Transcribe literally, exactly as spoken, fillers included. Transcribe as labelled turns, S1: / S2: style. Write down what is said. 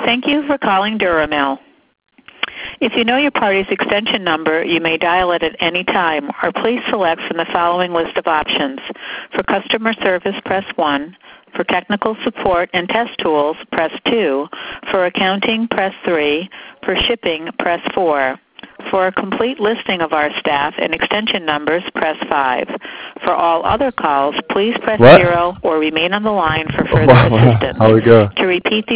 S1: Thank you for calling Duramail. If you know your party's extension number, you may dial it at any time, or please select from the following list of options. For customer service, press one. For technical support and test tools, press two. For accounting, press three. For shipping, press four. For a complete listing of our staff and extension numbers, press five. For all other calls, please press
S2: What?
S1: zero or remain on the line for further assistance.
S2: How we go?
S1: To repeat these